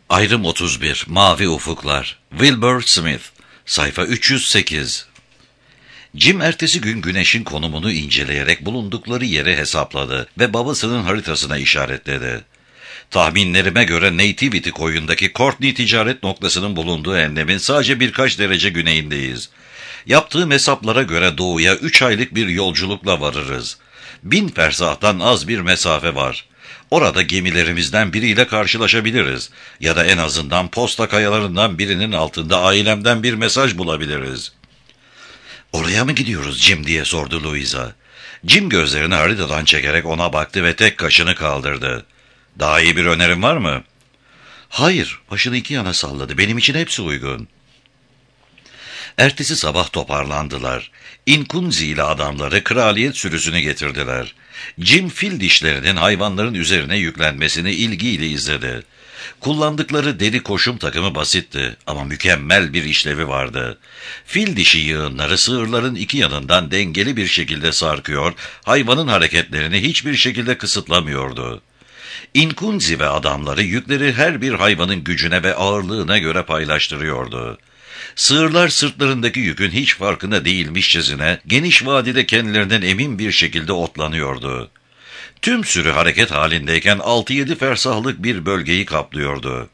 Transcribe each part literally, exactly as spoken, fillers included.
Ayrım otuz bir, Mavi Ufuklar, Wilbur Smith, sayfa üç yüz sekiz. Jim ertesi gün güneşin konumunu inceleyerek bulundukları yeri hesapladı ve babasının haritasına işaretledi. Tahminlerime göre Nativity koyundaki Courtney ticaret noktasının bulunduğu enlemin sadece birkaç derece güneyindeyiz. Yaptığım hesaplara göre doğuya üç aylık bir yolculukla varırız. Bin fersahtan az bir mesafe var. Orada gemilerimizden biriyle karşılaşabiliriz ya da en azından posta kayalarından birinin altında ailemden bir mesaj bulabiliriz. "Oraya mı gidiyoruz Jim?" diye sordu Louisa. Jim gözlerini haritadan çekerek ona baktı ve tek kaşını kaldırdı. "Daha iyi bir önerin var mı?" "Hayır," başını iki yana salladı. "Benim için hepsi uygun." Ertesi sabah toparlandılar. Inkunzi ile adamları kraliyet sürüsünü getirdiler. Jim fil dişlerinin hayvanların üzerine yüklenmesini ilgiyle izledi. Kullandıkları deri koşum takımı basitti ama mükemmel bir işlevi vardı. Fil dişi yığınları sığırların iki yanından dengeli bir şekilde sarkıyor, hayvanın hareketlerini hiçbir şekilde kısıtlamıyordu. Inkunzi ve adamları yükleri her bir hayvanın gücüne ve ağırlığına göre paylaştırıyordu. Sığırlar sırtlarındaki yükün hiç farkında değilmişçesine geniş vadide kendilerinden emin bir şekilde otlanıyordu. Tüm sürü hareket halindeyken altı yedi fersahlık bir bölgeyi kaplıyordu.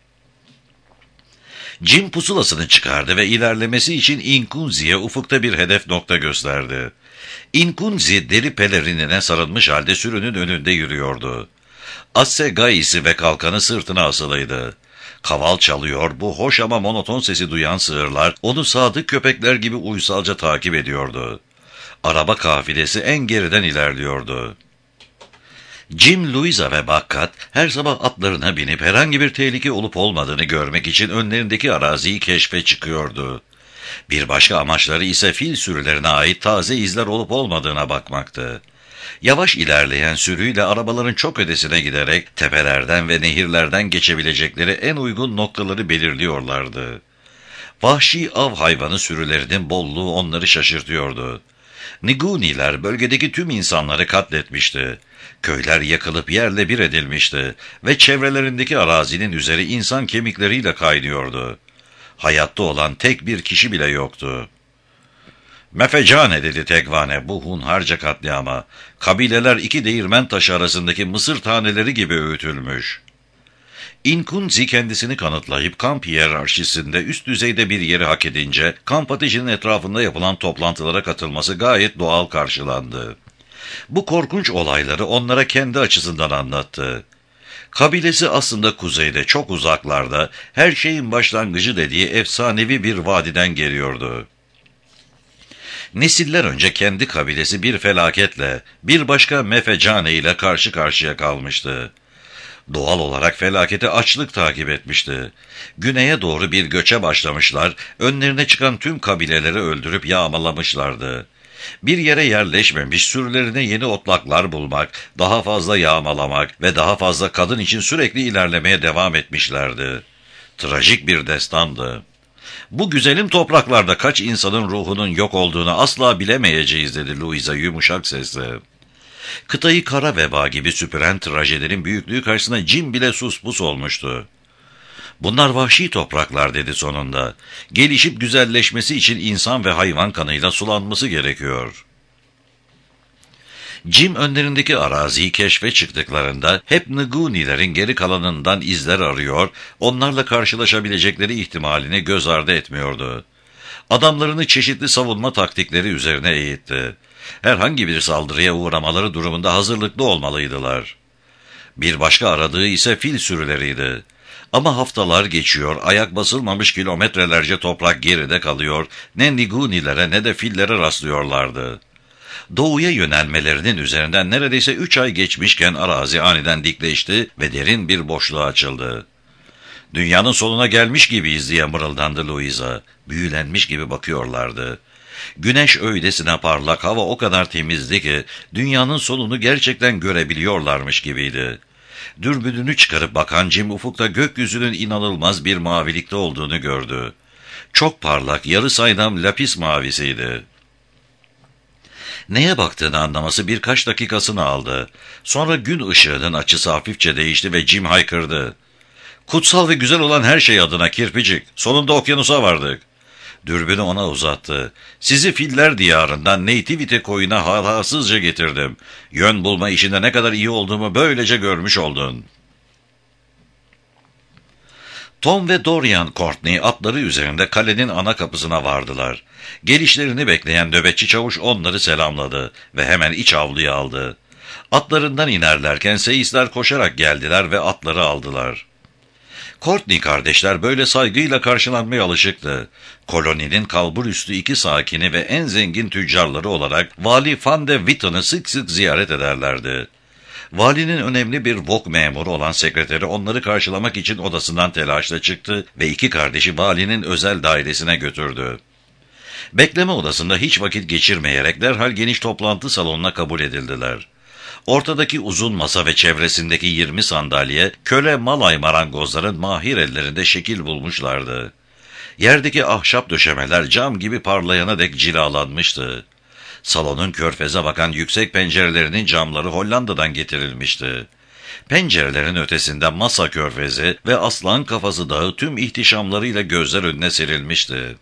Jim pusulasını çıkardı ve ilerlemesi için Inkunzi'ye ufukta bir hedef nokta gösterdi. Inkunzi deri pelerinine sarılmış halde sürünün önünde yürüyordu. Assegai'si ve kalkanı sırtına asılıydı. Kaval çalıyor, bu hoş ama monoton sesi duyan sığırlar onu sadık köpekler gibi uysalca takip ediyordu. Araba kafilesi en geriden ilerliyordu. Jim, Louisa ve Bakkat her sabah atlarına binip herhangi bir tehlike olup olmadığını görmek için önlerindeki araziyi keşfe çıkıyordu. Bir başka amaçları ise fil sürülerine ait taze izler olup olmadığına bakmaktı. Yavaş ilerleyen sürüyle arabaların çok ötesine giderek tepelerden ve nehirlerden geçebilecekleri en uygun noktaları belirliyorlardı. Vahşi av hayvanı sürülerinin bolluğu onları şaşırtıyordu. Niguniler bölgedeki tüm insanları katletmişti. Köyler yakılıp yerle bir edilmişti ve çevrelerindeki arazinin üzeri insan kemikleriyle kaynıyordu. Hayatta olan tek bir kişi bile yoktu. "Mefecane," dedi Tegvane, bu hunharca katliama. Kabileler iki değirmen taşı arasındaki mısır taneleri gibi öğütülmüş. Inkunzi kendisini kanıtlayıp kamp hiyerarşisinde üst düzeyde bir yeri hak edince kamp ateşinin etrafında yapılan toplantılara katılması gayet doğal karşılandı. Bu korkunç olayları onlara kendi açısından anlattı. Kabilesi aslında kuzeyde, çok uzaklarda, her şeyin başlangıcı dediği efsanevi bir vadiden geliyordu. Nesiller önce kendi kabilesi bir felaketle, bir başka Mefecane ile karşı karşıya kalmıştı. Doğal olarak felaketi açlık takip etmişti. Güneye doğru bir göçe başlamışlar, önlerine çıkan tüm kabileleri öldürüp yağmalamışlardı. Bir yere yerleşmemiş, sürülerine yeni otlaklar bulmak, daha fazla yağmalamak ve daha fazla kadın için sürekli ilerlemeye devam etmişlerdi. Trajik bir destandı. "Bu güzelim topraklarda kaç insanın ruhunun yok olduğunu asla bilemeyeceğiz," dedi Louisa yumuşak sesle. Kıtayı kara veba gibi süpüren trajedinin büyüklüğü karşısında Jim bile suspus olmuştu. "Bunlar vahşi topraklar," dedi sonunda. "Gelişip güzelleşmesi için insan ve hayvan kanıyla sulanması gerekiyor." Jim önlerindeki araziyi keşfe çıktıklarında hep Ngunilerin geri kalanından izler arıyor, onlarla karşılaşabilecekleri ihtimalini göz ardı etmiyordu. Adamlarını çeşitli savunma taktikleri üzerine eğitti. Herhangi bir saldırıya uğramaları durumunda hazırlıklı olmalıydılar. Bir başka aradığı ise fil sürüleriydi. Ama haftalar geçiyor, ayak basılmamış kilometrelerce toprak geride kalıyor, ne Nigunilere ne de fillere rastlıyorlardı. Doğuya yönelmelerinin üzerinden neredeyse üç ay geçmişken arazi aniden dikleşti ve derin bir boşluğa açıldı. "Dünyanın sonuna gelmiş gibiyiz," diye mırıldandı Louisa. Büyülenmiş gibi bakıyorlardı. Güneş öylesine parlak, hava o kadar temizdi ki dünyanın sonunu gerçekten görebiliyorlarmış gibiydi. Dürbününü çıkarıp bakan Jim ufukta gökyüzünün inanılmaz bir mavilikte olduğunu gördü. Çok parlak, yarı saydam lapis mavisiydi. Neye baktığını anlaması birkaç dakikasını aldı. Sonra gün ışığının açısı hafifçe değişti ve Jim haykırdı. Kutsal ve güzel olan her şey adına kirpicik. Sonunda okyanusa vardık. Dürbünü ona uzattı. Sizi filler diyarından Nativity koyuna hatasızca getirdim. Yön bulma işinde ne kadar iyi olduğumu böylece görmüş oldun. Tom ve Dorian Courtney atları üzerinde kalenin ana kapısına vardılar. Gelişlerini bekleyen nöbetçi çavuş onları selamladı ve hemen iç avluya aldı. Atlarından inerlerken seyisler koşarak geldiler ve atları aldılar. Courtney kardeşler böyle saygıyla karşılanmaya alışıktı. Koloninin kalburüstü iki sakini ve en zengin tüccarları olarak Vali Van de Witten'ı sık sık ziyaret ederlerdi. Valinin önemli bir vok memuru olan sekreteri onları karşılamak için odasından telaşla çıktı ve iki kardeşi valinin özel dairesine götürdü. Bekleme odasında hiç vakit geçirmeyerek derhal geniş toplantı salonuna kabul edildiler. Ortadaki uzun masa ve çevresindeki yirmi sandalye, köle malay marangozların mahir ellerinde şekil bulmuşlardı. Yerdeki ahşap döşemeler cam gibi parlayana dek cilalanmıştı. Salonun körfeze bakan yüksek pencerelerinin camları Hollanda'dan getirilmişti. Pencerelerin ötesinde masa körfezi ve aslan kafası dağı tüm ihtişamlarıyla gözler önüne serilmişti.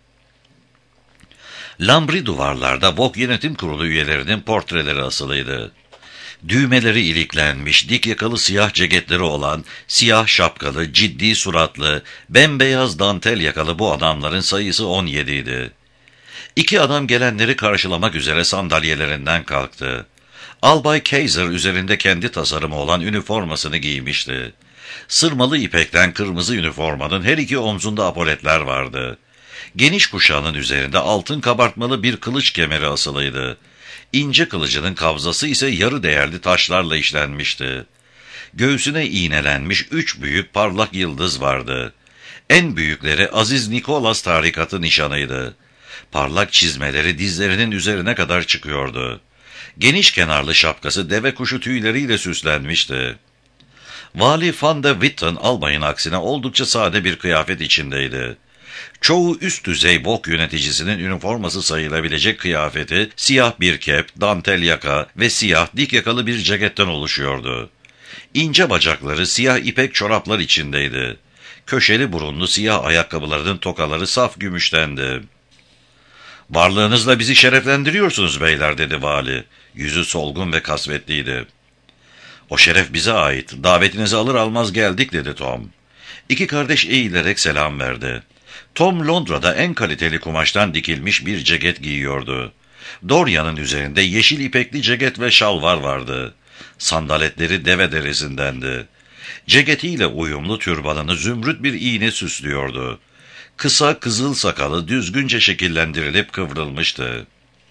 Lambri duvarlarda Vok Yönetim Kurulu üyelerinin portreleri asılıydı. Düğmeleri iliklenmiş, dik yakalı siyah ceketleri olan, siyah şapkalı, ciddi suratlı, bembeyaz dantel yakalı bu adamların sayısı on yediydi. İki adam gelenleri karşılamak üzere sandalyelerinden kalktı. Albay Kaiser üzerinde kendi tasarımı olan üniformasını giymişti. Sırmalı ipekten kırmızı üniformanın her iki omzunda apoletler vardı. Geniş kuşağının üzerinde altın kabartmalı bir kılıç kemeri asılıydı. İnce kılıcının kabzası ise yarı değerli taşlarla işlenmişti. Göğsüne iğnelenmiş üç büyük parlak yıldız vardı. En büyükleri Aziz Nikolas tarikatı nişanıydı. Parlak çizmeleri dizlerinin üzerine kadar çıkıyordu. Geniş kenarlı şapkası deve kuşu tüyleriyle süslenmişti. Vali Van de Witten albayın aksine oldukça sade bir kıyafet içindeydi. Çoğu üst düzey Vok yöneticisinin üniforması sayılabilecek kıyafeti, siyah bir kep, dantel yaka ve siyah dik yakalı bir ceketten oluşuyordu. İnce bacakları siyah ipek çoraplar içindeydi. Köşeli burunlu siyah ayakkabılarının tokaları saf gümüştendi. "Varlığınızla bizi şereflendiriyorsunuz beyler," dedi vali. Yüzü solgun ve kasvetliydi. "O şeref bize ait. Davetinizi alır almaz geldik," dedi Tom. İki kardeş eğilerek selam verdi. Tom Londra'da en kaliteli kumaştan dikilmiş bir ceket giyiyordu. Dorian'ın üzerinde yeşil ipekli ceket ve şalvar vardı. Sandaletleri deve derisindendi. Ceketiyle uyumlu türbanını zümrüt bir iğne süslüyordu. Kısa kızıl sakalı düzgünce şekillendirilip kıvrılmıştı.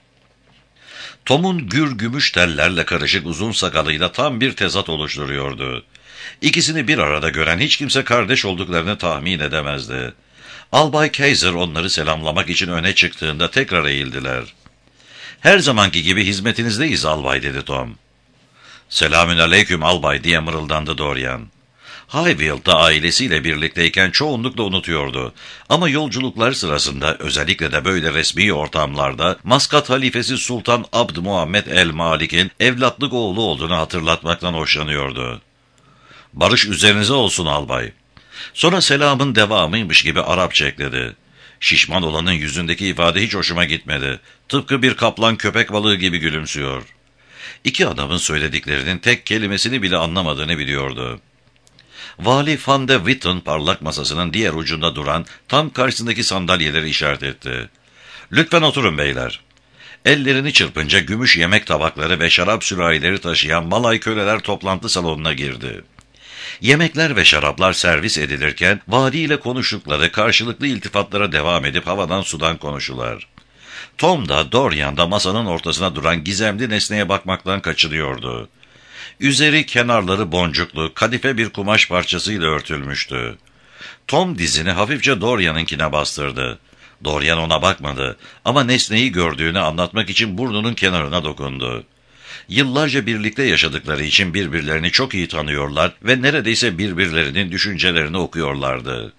Tom'un gür gümüş tellerle karışık uzun sakalıyla tam bir tezat oluşturuyordu. İkisini bir arada gören hiç kimse kardeş olduklarını tahmin edemezdi. Albay Kaiser onları selamlamak için öne çıktığında tekrar eğildiler. "Her zamanki gibi hizmetinizdeyiz albay," dedi Tom. "Selamünaleyküm albay," diye mırıldandı Dorian. Highfield'da ailesiyle birlikteyken çoğunlukla unutuyordu. Ama yolculuklar sırasında özellikle de böyle resmi ortamlarda Maskat halifesi Sultan Abd Muhammed el-Malik'in evlatlık oğlu olduğunu hatırlatmaktan hoşlanıyordu. "Barış üzerinize olsun albay." Sonra selamın devamıymış gibi Arapça ekledi. Şişman olanın yüzündeki ifade hiç hoşuma gitmedi. Tıpkı bir kaplan köpek balığı gibi gülümsüyor. İki adamın söylediklerinin tek kelimesini bile anlamadığını biliyordu. Vali Van de Witten parlak masasının diğer ucunda duran tam karşısındaki sandalyeleri işaret etti. "Lütfen oturun beyler." Ellerini çırpınca gümüş yemek tabakları ve şarap sürahileri taşıyan malay köleler toplantı salonuna girdi. Yemekler ve şaraplar servis edilirken valiyle konuştukları karşılıklı iltifatlara devam edip havadan sudan konuşular. Tom da Dorian da masanın ortasına duran gizemli nesneye bakmaktan kaçınıyordu. Üzeri kenarları boncuklu, kadife bir kumaş parçasıyla örtülmüştü. Tom dizini hafifçe Dorian'ınkine bastırdı. Dorian ona bakmadı ama nesneyi gördüğünü anlatmak için burnunun kenarına dokundu. Yıllarca birlikte yaşadıkları için birbirlerini çok iyi tanıyorlar ve neredeyse birbirlerinin düşüncelerini okuyorlardı.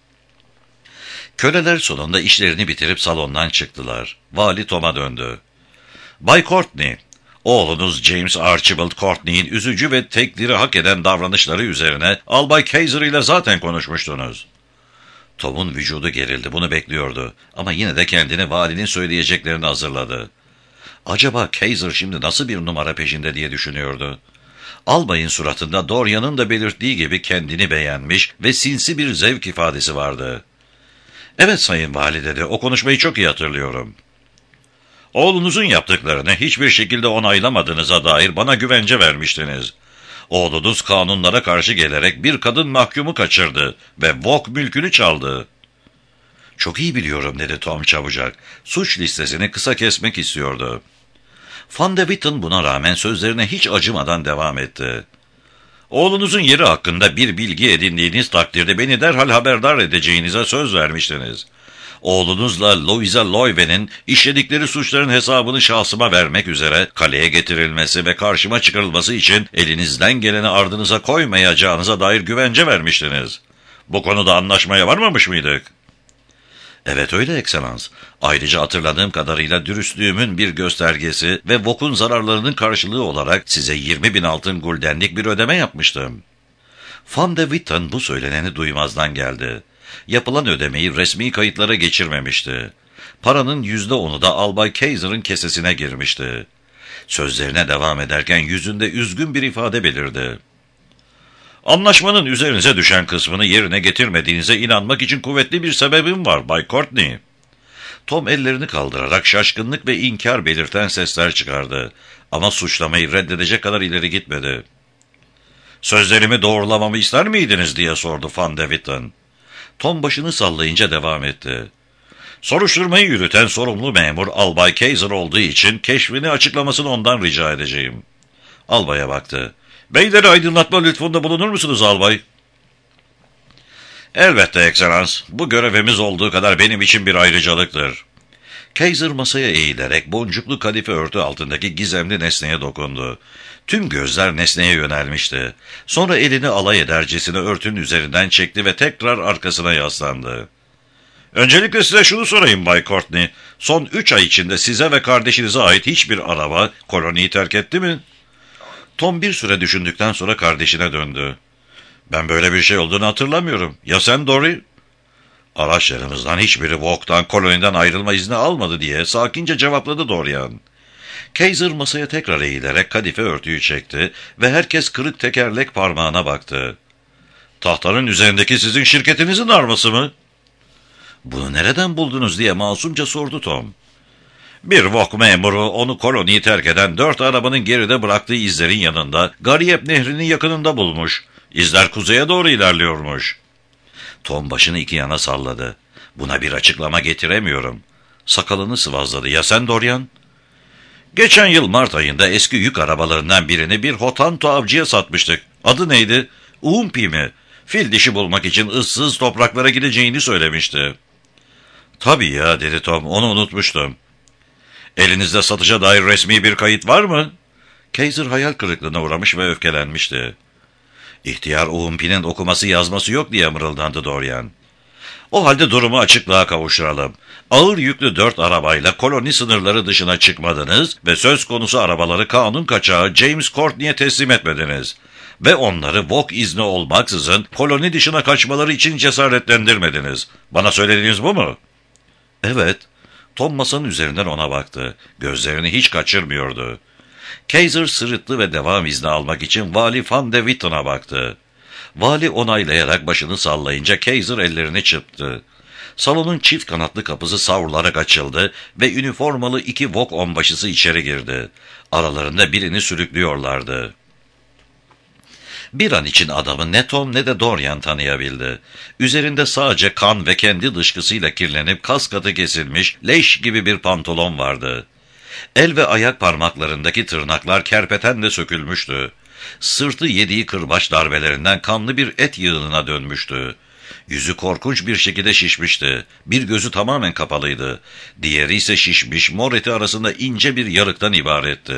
Köleler sonunda işlerini bitirip salondan çıktılar. Vali Tom'a döndü. "Bay Courtney, Oğlunuz James Archibald Courtney'in üzücü ve tekdiri hak eden davranışları üzerine Albay Kaiser ile zaten konuşmuştunuz. Tom'un vücudu gerildi, bunu bekliyordu ama yine de kendini valinin söyleyeceklerini hazırladı. Acaba Kaiser şimdi nasıl bir numara peşinde diye düşünüyordu. Albayın suratında Dorian'ın da belirttiği gibi kendini beğenmiş ve sinsi bir zevk ifadesi vardı. Evet sayın vali dedi, o konuşmayı çok iyi hatırlıyorum. Oğlunuzun yaptıklarını hiçbir şekilde onaylamadığınıza dair bana güvence vermiştiniz. Oğlunuz kanunlara karşı gelerek bir kadın mahkumu kaçırdı ve Vok mülkünü çaldı. Çok iyi biliyorum dedi Tom çabucak. Suç listesini kısa kesmek istiyordu. Van de Witten buna rağmen sözlerine hiç acımadan devam etti. Oğlunuzun yeri hakkında bir bilgi edindiğiniz takdirde beni derhal haberdar edeceğinize söz vermiştiniz. Oğlunuzla Louisa Loewen'in işledikleri suçların hesabını şahsıma vermek üzere kaleye getirilmesi ve karşıma çıkarılması için elinizden geleni ardınıza koymayacağınıza dair güvence vermiştiniz. Bu konuda anlaşmaya varmamış mıydık? Evet öyle ekselans. Ayrıca hatırladığım kadarıyla dürüstlüğümün bir göstergesi ve Vok'un zararlarının karşılığı olarak size yirmi bin altın guldenlik bir ödeme yapmıştım. Van de Witten bu söyleneni duymazdan geldi. Yapılan ödemeyi resmi kayıtlara geçirmemişti. Paranın yüzde onu da Albay Kaiser'ın kesesine girmişti. Sözlerine devam ederken yüzünde üzgün bir ifade belirdi. Anlaşmanın üzerinize düşen kısmını yerine getirmediğinize inanmak için kuvvetli bir sebebim var Bay Courtney. Tom ellerini kaldırarak şaşkınlık ve inkar belirten sesler çıkardı. Ama suçlamayı reddedecek kadar ileri gitmedi. Sözlerimi doğrulamamı ister miydiniz diye sordu Van de Witten. Tom başını sallayınca devam etti. Soruşturmayı yürüten sorumlu memur Albay Kaiser olduğu için keşfini açıklamasını ondan rica edeceğim. Albay'a baktı. Beyleri aydınlatma lütfunda bulunur musunuz albay? Elbette ekselans. Bu görevimiz olduğu kadar benim için bir ayrıcalıktır. Kaiser masaya eğilerek boncuklu kadife örtü altındaki gizemli nesneye dokundu. Tüm gözler nesneye yönelmişti. Sonra elini alay edercesine örtünün üzerinden çekti ve tekrar arkasına yaslandı. Öncelikle size şunu sorayım Bay Courtney. Son üç ay içinde size ve kardeşinize ait hiçbir araba koloniyi terk etti mi? Tom bir süre düşündükten sonra kardeşine döndü. Ben böyle bir şey olduğunu hatırlamıyorum. Ya sen Dory? Araçlarımızdan hiçbiri Vok'tan koloniden ayrılma izni almadı diye sakince cevapladı Dorian. Kaiser masaya tekrar eğilerek kadife örtüyü çekti ve herkes kırık tekerlek parmağına baktı. Tahtanın üzerindeki sizin şirketinizin arması mı? Bunu nereden buldunuz diye masumca sordu Tom. Bir Vok memuru onu koloniyi terk eden dört arabanın geride bıraktığı izlerin yanında Gariyep Nehri'nin yakınında bulmuş. İzler kuzeye doğru ilerliyormuş. Tom başını iki yana salladı. Buna bir açıklama getiremiyorum. Sakalını sıvazladı. Ya sen Dorian? Geçen yıl Mart ayında eski yük arabalarından birini bir Hotanto avcıya satmıştık. Adı neydi? Uumpi mi? Fil dişi bulmak için ıssız topraklara gideceğini söylemişti. Tabii ya dedi Tom, onu unutmuştum. Elinizde satışa dair resmi bir kayıt var mı? Kaiser hayal kırıklığına uğramış ve öfkelenmişti. İhtiyar Uumpi'nin okuması yazması yok diye mırıldandı Dorian. O halde durumu açıklığa kavuşturalım. Ağır yüklü dört arabayla koloni sınırları dışına çıkmadınız ve söz konusu arabaları kanun kaçağı James Courtney'e teslim etmediniz. Ve onları Vok izni olmaksızın koloni dışına kaçmaları için cesaretlendirmediniz. Bana söylediğiniz bu mu? Evet. Tom masanın üzerinden ona baktı. Gözlerini hiç kaçırmıyordu. Kaiser sırıttı ve devam izni almak için Vali Van de Witten'a baktı. Vali onaylayarak başını sallayınca Kaiser ellerini çırptı. Salonun çift kanatlı kapısı savrularak açıldı ve üniformalı iki Vok onbaşısı içeri girdi. Aralarında birini sürüklüyorlardı. Bir an için adamı ne Tom ne de Dorian tanıyabildi. Üzerinde sadece kan ve kendi dışkısıyla kirlenip kas katı kesilmiş leş gibi bir pantolon vardı. El ve ayak parmaklarındaki tırnaklar kerpetenle sökülmüştü. Sırtı yediği kırbaç darbelerinden kanlı bir et yığınına dönmüştü. Yüzü korkunç bir şekilde şişmişti. Bir gözü tamamen kapalıydı. Diğeri ise şişmiş, mor eti arasında ince bir yarıktan ibaretti.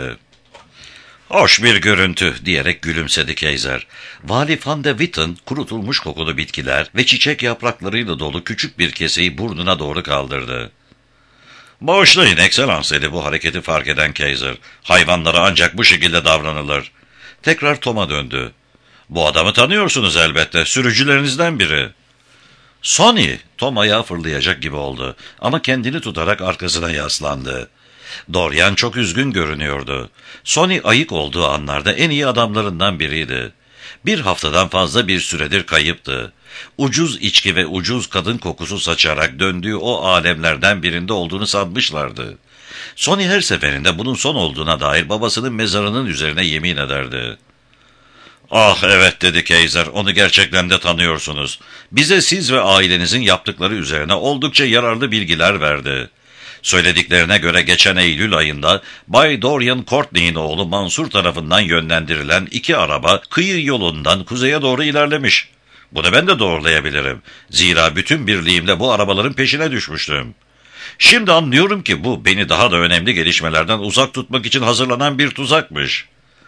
''Hoş bir görüntü'' diyerek gülümsedi Kaiser. Vali Van de Witten kurutulmuş kokulu bitkiler ve çiçek yapraklarıyla dolu küçük bir keseyi burnuna doğru kaldırdı. Bağışlayın Ekselans dedi bu hareketi fark eden Kaiser. Hayvanlara ancak bu şekilde davranılır. Tekrar Tom'a döndü. Bu adamı tanıyorsunuz elbette, sürücülerinizden biri. Sonny, Tom ayağa fırlayacak gibi oldu ama kendini tutarak arkasına yaslandı. Dorian çok üzgün görünüyordu. Sonny ayık olduğu anlarda en iyi adamlarından biriydi. Bir haftadan fazla bir süredir kayıptı. Ucuz içki ve ucuz kadın kokusu saçarak döndüğü o alemlerden birinde olduğunu sanmışlardı. Sonny her seferinde bunun son olduğuna dair babasının mezarının üzerine yemin ederdi. ''Ah evet'' dedi Kaiser, ''onu gerçekten de tanıyorsunuz. Bize siz ve ailenizin yaptıkları üzerine oldukça yararlı bilgiler verdi. Söylediklerine göre geçen Eylül ayında Bay Dorian Courtney'in oğlu Mansur tarafından yönlendirilen iki araba kıyı yolundan kuzeye doğru ilerlemiş. Bunu ben de doğrulayabilirim. Zira bütün birliğimle bu arabaların peşine düşmüştüm. Şimdi anlıyorum ki bu beni daha da önemli gelişmelerden uzak tutmak için hazırlanan bir tuzakmış.''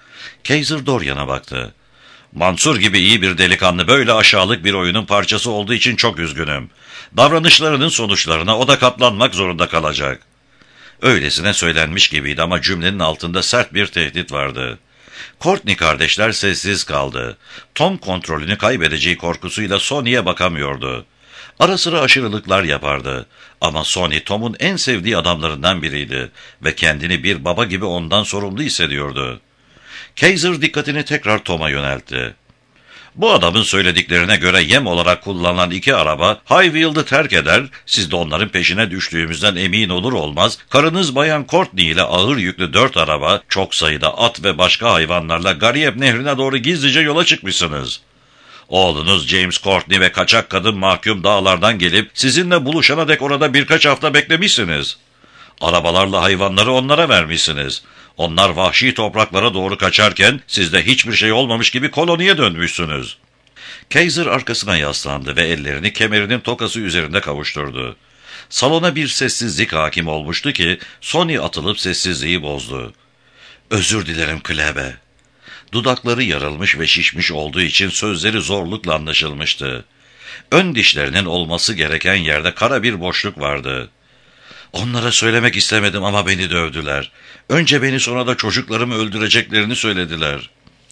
Kaiser Dorian'a baktı. ''Mansur gibi iyi bir delikanlı böyle aşağılık bir oyunun parçası olduğu için çok üzgünüm. Davranışlarının sonuçlarına o da katlanmak zorunda kalacak.'' Öylesine söylenmiş gibiydi ama cümlenin altında sert bir tehdit vardı. Courtney kardeşler sessiz kaldı. Tom kontrolünü kaybedeceği korkusuyla Sonny'e bakamıyordu. Ara sıra aşırılıklar yapardı. Ama Sonny Tom'un en sevdiği adamlarından biriydi ve kendini bir baba gibi ondan sorumlu hissediyordu. Kaiser dikkatini tekrar Tom'a yöneltti. ''Bu adamın söylediklerine göre yem olarak kullanılan iki araba Highfield'ı terk eder, siz de onların peşine düştüğümüzden emin olur olmaz, karınız Bayan Courtney ile ağır yüklü dört araba, çok sayıda at ve başka hayvanlarla Gariep Nehri'ne doğru gizlice yola çıkmışsınız. Oğlunuz James Courtney ve kaçak kadın mahkum dağlardan gelip sizinle buluşana dek orada birkaç hafta beklemişsiniz. Arabalarla hayvanları onlara vermişsiniz. Onlar vahşi topraklara doğru kaçarken siz de hiçbir şey olmamış gibi koloniye dönmüşsünüz.'' Kaiser arkasına yaslandı ve ellerini kemerinin tokası üzerinde kavuşturdu. Salona bir sessizlik hakim olmuştu ki Sonny atılıp sessizliği bozdu. ''Özür dilerim Klebe.'' Dudakları yarılmış ve şişmiş olduğu için sözleri zorlukla anlaşılmıştı. Ön dişlerinin olması gereken yerde kara bir boşluk vardı. ''Onlara söylemek istemedim ama beni dövdüler. Önce beni sonra da çocuklarımı öldüreceklerini söylediler.''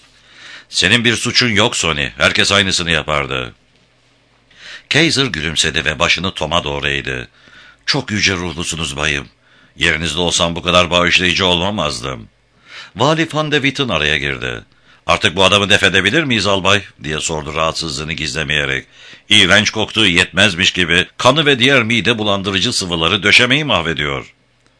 ''Senin bir suçun yok Sonny. Herkes aynısını yapardı.'' Kaiser gülümsedi ve başını Tom'a doğru eğdi. ''Çok yüce ruhlusunuz bayım. Yerinizde olsam bu kadar bağışlayıcı olmamazdım.'' Vali Van de Witten araya girdi. ''Artık bu adamı def edebilir miyiz albay?'' diye sordu rahatsızlığını gizlemeyerek. ''İğrenç koktuğu yetmezmiş gibi kanı ve diğer mide bulandırıcı sıvıları döşemeyi mahvediyor.''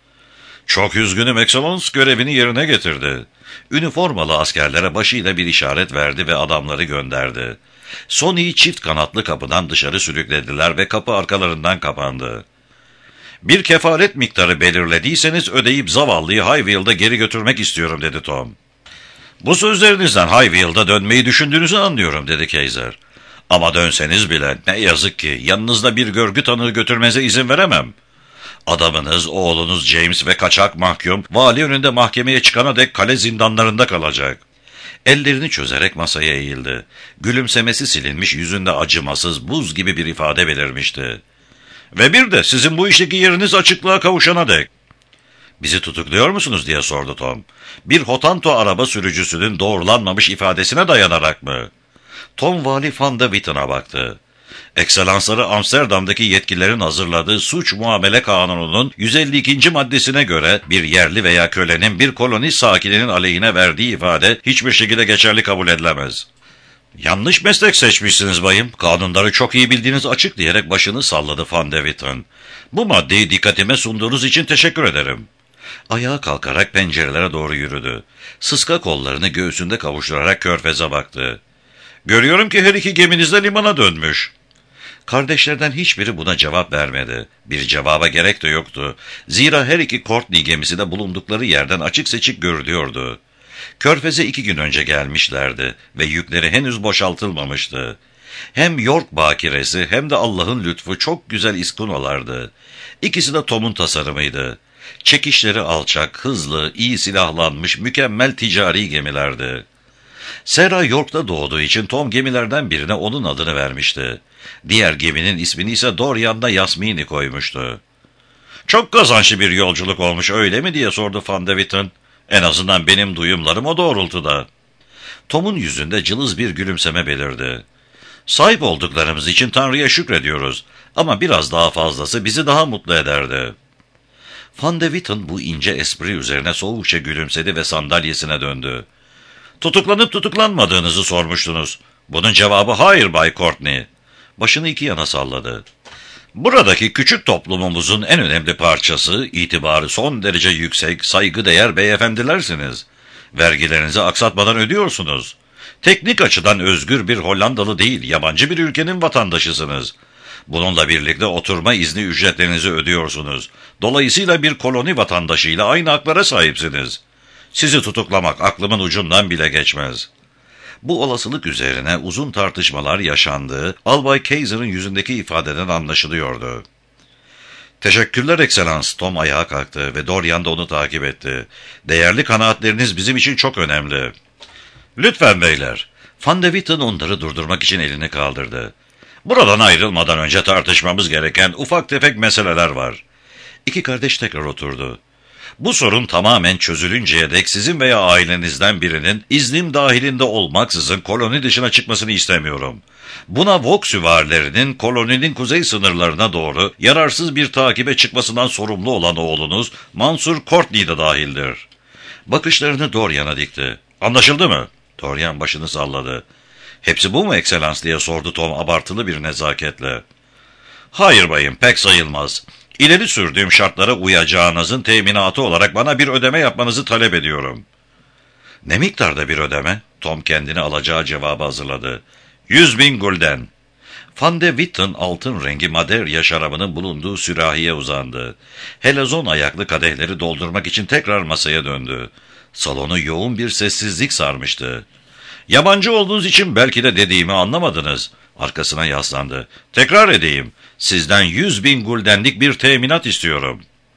''Çok üzgünüm Excellence, görevini yerine getirdi.'' Üniformalı askerlere başıyla bir işaret verdi ve adamları gönderdi. Sonny'yi çift kanatlı kapıdan dışarı sürüklediler ve kapı arkalarından kapandı. ''Bir kefaret miktarı belirlediyseniz ödeyip zavallıyı Highfield'a geri götürmek istiyorum.'' dedi Tom. ''Bu sözlerinizden Highfield'a dönmeyi düşündüğünüzü anlıyorum.'' dedi Kaiser. ''Ama dönseniz bile ne yazık ki yanınızda bir görgü tanığı götürmenize izin veremem. Adamınız, oğlunuz James ve kaçak mahkum, vali önünde mahkemeye çıkana dek kale zindanlarında kalacak.'' Ellerini çözerek masaya eğildi. Gülümsemesi silinmiş, yüzünde acımasız, buz gibi bir ifade belirmişti. ''Ve bir de sizin bu işteki yeriniz açıklığa kavuşana dek.'' ''Bizi tutukluyor musunuz?'' diye sordu Tom. ''Bir Hotanto araba sürücüsünün doğrulanmamış ifadesine dayanarak mı?'' Tom Vali Van de Witten'a baktı. Ekselansları Amsterdam'daki yetkililerin hazırladığı suç muamele kanununun yüz elli ikinci maddesine göre bir yerli veya kölenin bir koloni sakininin aleyhine verdiği ifade hiçbir şekilde geçerli kabul edilemez. ''Yanlış meslek seçmişsiniz bayım. Kanunları çok iyi bildiğiniz açık.'' diyerek başını salladı Van de Witten. ''Bu maddeyi dikkatime sunduğunuz için teşekkür ederim.'' Ayağa kalkarak pencerelere doğru yürüdü. Sıska kollarını göğsünde kavuşturarak körfeze baktı. ''Görüyorum ki her iki geminiz de limana dönmüş.'' Kardeşlerden hiçbiri buna cevap vermedi. Bir cevaba gerek de yoktu. Zira her iki Courtney gemisi de bulundukları yerden açık seçik görülüyordu. Körfez'e iki gün önce gelmişlerdi ve yükleri henüz boşaltılmamıştı. Hem York bakiresi hem de Allah'ın lütfu çok güzel iskinolardı. İkisi de Tom'un tasarımıydı. Çekişleri alçak, hızlı, iyi silahlanmış, mükemmel ticari gemilerdi. Sarah York'ta doğduğu için Tom gemilerden birine onun adını vermişti. Diğer geminin ismini ise Dorian'da Yasmini koymuştu. Çok kazançlı bir yolculuk olmuş öyle mi diye sordu Van de Witten. En azından benim duyumlarım o doğrultuda. Tom'un yüzünde cılız bir gülümseme belirdi. Sahip olduklarımız için Tanrı'ya şükrediyoruz ama biraz daha fazlası bizi daha mutlu ederdi. Van de Witten bu ince espri üzerine soğukça gülümsedi ve sandalyesine döndü. Tutuklanıp tutuklanmadığınızı sormuştunuz. Bunun cevabı hayır Bay Courtney. Başını iki yana salladı. Buradaki küçük toplumumuzun en önemli parçası, itibarı son derece yüksek, saygıdeğer beyefendilersiniz. Vergilerinizi aksatmadan ödüyorsunuz. Teknik açıdan özgür bir Hollandalı değil, yabancı bir ülkenin vatandaşısınız. Bununla birlikte oturma izni ücretlerinizi ödüyorsunuz. Dolayısıyla bir koloni vatandaşıyla aynı haklara sahipsiniz. Sizi tutuklamak aklımın ucundan bile geçmez. Bu olasılık üzerine uzun tartışmalar yaşandığı, Albay Kaiser'ın yüzündeki ifadeden anlaşılıyordu. Teşekkürler Ekselans. Tom ayağa kalktı ve Dorian da onu takip etti. Değerli kanaatleriniz bizim için çok önemli. Lütfen beyler. Van de Witten onları durdurmak için elini kaldırdı. Buradan ayrılmadan önce tartışmamız gereken ufak tefek meseleler var. İki kardeş tekrar oturdu. Bu sorun tamamen çözülünceye dek sizin veya ailenizden birinin iznim dahilinde olmaksızın koloni dışına çıkmasını istemiyorum. Buna Vok süvarilerinin koloninin kuzey sınırlarına doğru yararsız bir takibe çıkmasından sorumlu olan oğlunuz Mansur Courtney de dahildir. Bakışlarını Dorian'a dikti. Anlaşıldı mı? Dorian başını salladı. Hepsi bu mu Ekselans diye sordu Tom abartılı bir nezaketle. Hayır bayım, pek sayılmaz. İleri sürdüğüm şartlara uyacağınızın teminatı olarak bana bir ödeme yapmanızı talep ediyorum. Ne miktarda bir ödeme? Tom kendini alacağı cevabı hazırladı. Yüz bin gulden. Van de Witten altın rengi Madeira şarabının bulunduğu sürahiye uzandı. Helezon ayaklı kadehleri doldurmak için tekrar masaya döndü. Salonu yoğun bir sessizlik sarmıştı. Yabancı olduğunuz için belki de dediğimi anlamadınız. Arkasına yaslandı. Tekrar edeyim. Sizden yüz bin guldenlik bir teminat istiyorum.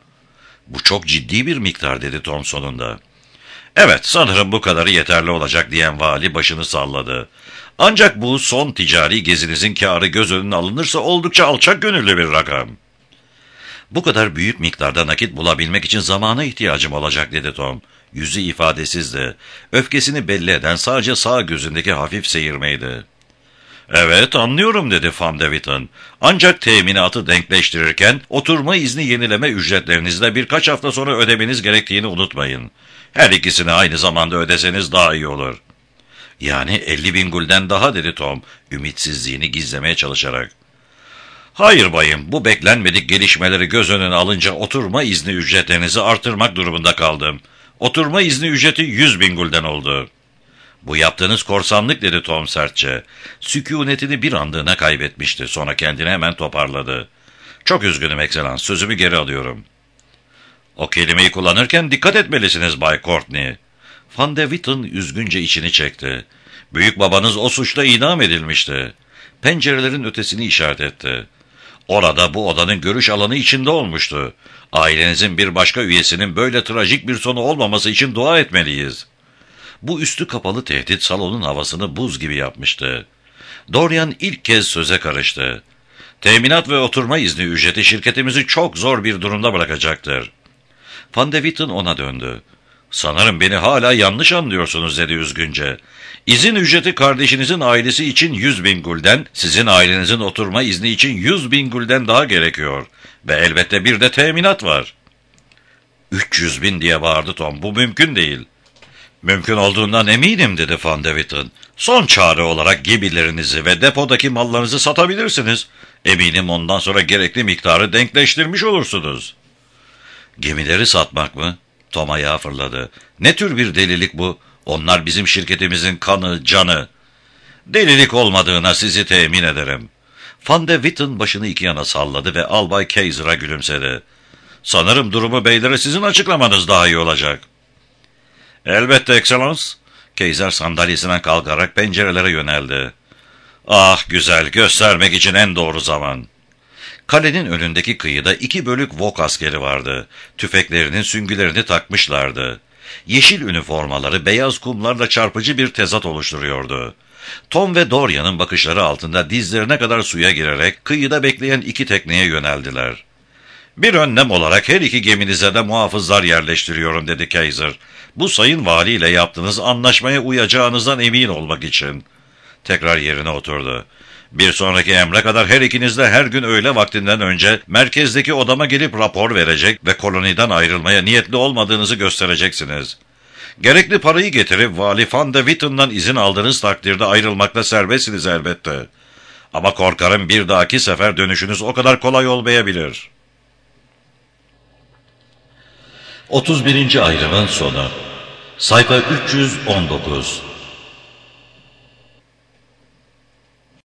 Bu çok ciddi bir miktar dedi Tom sonunda. Evet, sanırım bu kadarı yeterli olacak diyen vali başını salladı. Ancak bu son ticari gezinizin kârı göz önüne alınırsa oldukça alçak gönüllü bir rakam. Bu kadar büyük miktarda nakit bulabilmek için zamana ihtiyacım olacak dedi Tom. Yüzü ifadesizdi. Öfkesini belli eden sadece sağ gözündeki hafif seyirmeydi. Evet, anlıyorum dedi Van de Witten. Ancak teminatı denkleştirirken oturma izni yenileme ücretlerinizi de birkaç hafta sonra ödemeniz gerektiğini unutmayın. Her ikisini aynı zamanda ödeseniz daha iyi olur. Yani elli bin gulden daha dedi Tom, ümitsizliğini gizlemeye çalışarak. Hayır bayım, bu beklenmedik gelişmeleri göz önüne alınca oturma izni ücretlerinizi artırmak durumunda kaldım. Oturma izni ücreti yüz bin gulden oldu. Bu yaptığınız korsanlık dedi Tom sertçe. Sükunetini bir andığına kaybetmişti. Sonra kendini hemen toparladı. Çok üzgünüm Ekselans, sözümü geri alıyorum. O kelimeyi kullanırken dikkat etmelisiniz Bay Courtney. Van de Witten üzgünce içini çekti. Büyük babanız o suçla idam edilmişti. Pencerelerin ötesini işaret etti. Orada bu odanın görüş alanı içinde olmuştu. Ailenizin bir başka üyesinin böyle trajik bir sonu olmaması için dua etmeliyiz. Bu üstü kapalı tehdit salonun havasını buz gibi yapmıştı. Dorian ilk kez söze karıştı. Teminat ve oturma izni ücreti şirketimizi çok zor bir durumda bırakacaktır. Van de Witten ona döndü. Sanırım beni hala yanlış anlıyorsunuz dedi üzgünce. İzin ücreti kardeşinizin ailesi için yüz bin gulden, sizin ailenizin oturma izni için yüz bin gulden daha gerekiyor. Ve elbette bir de teminat var. Üç yüz bin diye bağırdı Tom. Bu mümkün değil. Mümkün olduğundan eminim dedi Van de Witten. Son çare olarak gemilerinizi ve depodaki mallarınızı satabilirsiniz. Eminim ondan sonra gerekli miktarı denkleştirmiş olursunuz. Gemileri satmak mı? Tom ayağa fırladı. Ne tür bir delilik bu? Onlar bizim şirketimizin kanı, canı. Delilik olmadığına sizi temin ederim. Van de Witten başını iki yana salladı ve Albay Kaiser'a gülümsedi. Sanırım durumu beylere sizin açıklamanız daha iyi olacak. Elbette Ekselans. Kaiser sandalyesinden kalkarak pencerelere yöneldi. Ah güzel, göstermek için en doğru zaman. Kalenin önündeki kıyıda iki bölük Vok askeri vardı. Tüfeklerinin süngülerini takmışlardı. Yeşil üniformaları beyaz kumlarla çarpıcı bir tezat oluşturuyordu. Tom ve Dorian'ın bakışları altında dizlerine kadar suya girerek kıyıda bekleyen iki tekneye yöneldiler. Bir önlem olarak her iki geminize de muhafızlar yerleştiriyorum dedi Kaiser. Bu sayın valiyle yaptığınız anlaşmaya uyacağınızdan emin olmak için. Tekrar yerine oturdu. Bir sonraki emre kadar her ikiniz de her gün öğle vaktinden önce merkezdeki odama gelip rapor verecek ve koloniden ayrılmaya niyetli olmadığınızı göstereceksiniz. Gerekli parayı getirip Vali Van de Witten'dan izin aldığınız takdirde ayrılmakta serbestsiniz elbette. Ama korkarım bir dahaki sefer dönüşünüz o kadar kolay olmayabilir. otuz birinci ayrımın sonu. Sayfa üç yüz on dokuz.